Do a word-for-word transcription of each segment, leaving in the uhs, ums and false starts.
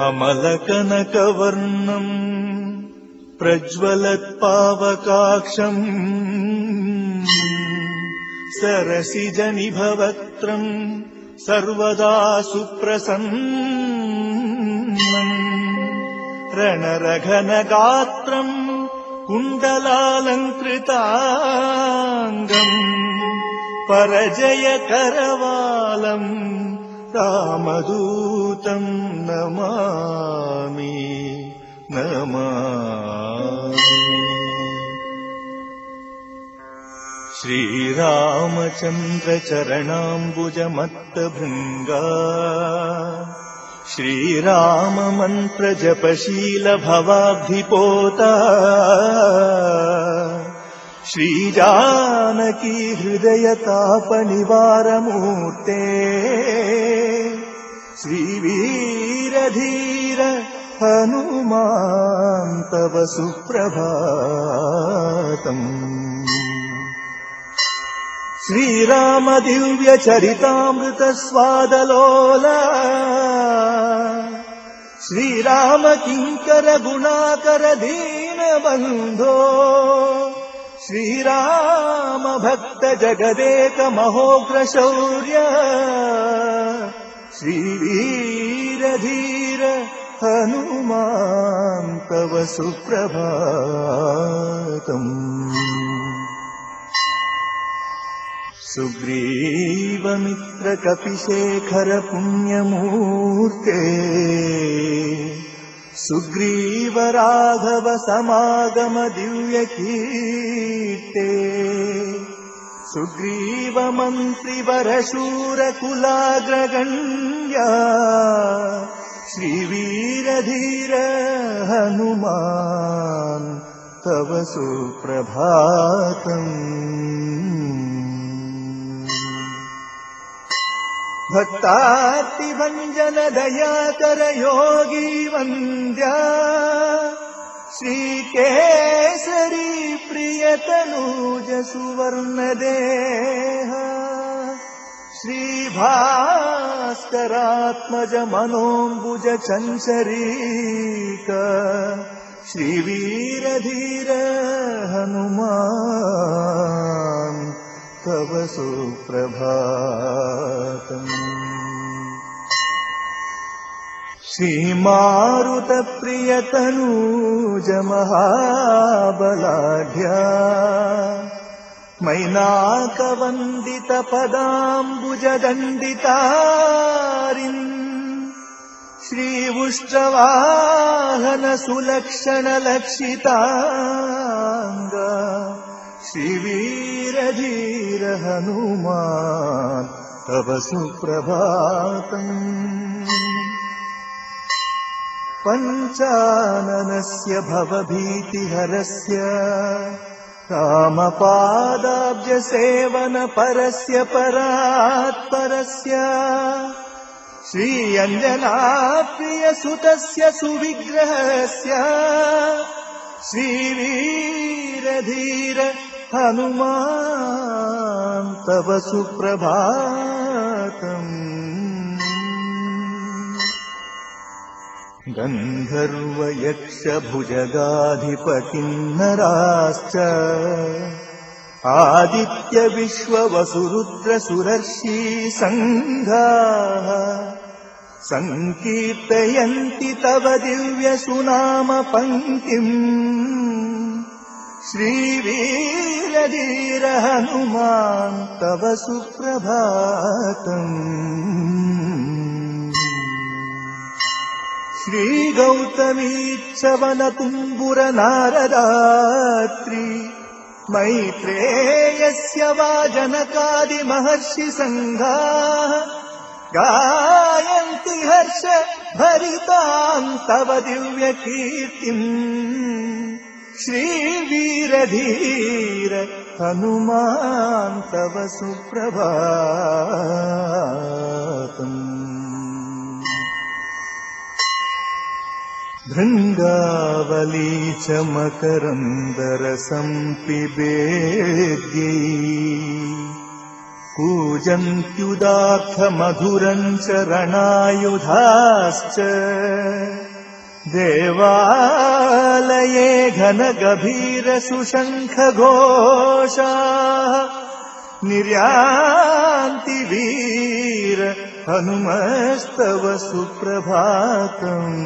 अमलकनकवर्णम् प्रज्वलत्पावकाक्षम् सरसिजनिभवक्त्रम् सर्वदा सुप्रसन्नम् रणरघनगात्रम् कुण्डलालङ्कृताङ्गम् परजयकरवालम् रामदूतम् नमामि नमामि। श्रीरामचन्द्रचरणाम्बुजमत्तभृङ्गा श्रीराममन्त्रजपशीलभवाब्धिपोता श्रीजानकी हृदयतापनिवारमूर्ते श्रीवीरधीर हनुमान् तव सुप्रभातम्। श्रीराम दिव्य चरितामृत स्वादलोला श्रीराम किङ्कर गुणाकर दीनबन्धो श्रीराम भक्त जगदेक महोग्र शौर्य श्रीवीरधीर हनुमान् तव सुप्रभातम्। सुग्रीवमित्र कपिशेखर पुण्यमूर्ते सुग्रीव राघव समागम दिव्य कीर्ते सुग्रीव मन्त्रिवर शूर कुलाग्रगण्या श्रीवीरधीर हनुमान् तव सुप्रभातम्। भक्तार्तिभञ्जन दयाकर योगी वन्द्या श्रीकेसरी प्रियतनूज सुवर्णदेह श्रीभास्करात्मज मनोऽम्बुज चञ्चरीक श्रीवीरधीर हनुमान् तव सुप्रभातम्। श्रीमारुत प्रियतनूज महाबलाढ्या मैनाकवन्दित पदाम्बुज दण्डितारिन् श्रीवुष्ट्रवाहन सुलक्षण लक्षिताङ्ग श्रीवीरधीर हनुमान् तव सुप्रभातम्। पञ्चाननस्य भवभीतिहरस्य रामपादाब्ज सेवन परस्य परात्परस्य श्रीअञ्जनाप्रिय सुतस्य सुविग्रहस्य श्रीवीरधीर हनुमान् तव सुप्रभातम्। गन्धर्व यक्ष भुजगाधिपकिन्नराश्च आदित्य विश्व वसुरुद्र सुरर्षि सङ्घाः सङ्कीर्तयन्ति तव दिव्य सुनाम पङ्क्तिम् श्रीवीरधीर हनुमान् तव सुप्रभातम्। श्रीगौतमीच्छवन तुम्बुरनारदात्रि मैत्रेयस्य वा जनकादि महर्षि सङ्घाः गायन्ति हर्ष भरिताम् तव दिव्य कीर्तिम् श्रीवीरधीर हनुमान् तव सुप्रभातम्। भृङ्गावली च मकरन्दरसं पिबेद्यै कूजन्त्युदात्तमधुरम् च रणायुधाश्च देवालये घनगभीरसुशङ्खघोषाः निर्यान्ति वीर हनुमस्तव सुप्रभातम्।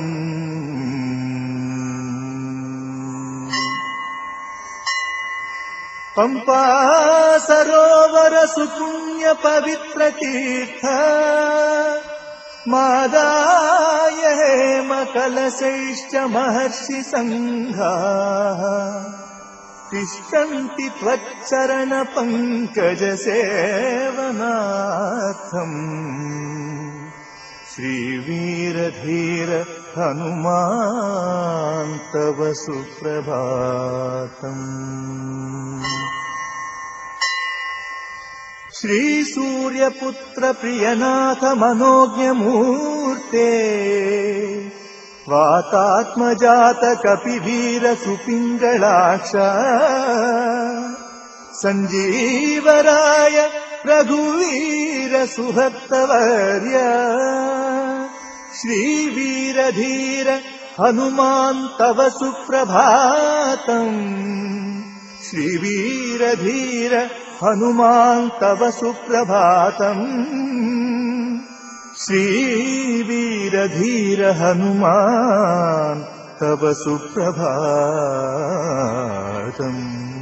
पम्पा सरोवर सुपुण्य पवित्र तीर्थ मादाय हेम कलशैश्च महर्षि संघाः तिष्ठन्ति त्वच्चरण पंकज सेवनार्थम्। श्रीवीरधीर हनुमान् तव सुप्रभातम्। श्री सूर्यपुत्र प्रियनाथ मनोज्ञमूर्ते वातात्मजात कपिवीर सुपिङ्गलाक्ष सञ्जीवराय रघुवीर सुभक्तवर्य श्रीवीरधीर हनुमान् तव सुप्रभातम्। श्रीवीरधीर हनुमान् तव सुप्रभातम्। श्रीवीरधीर हनुमान् तव सुप्रभातम्।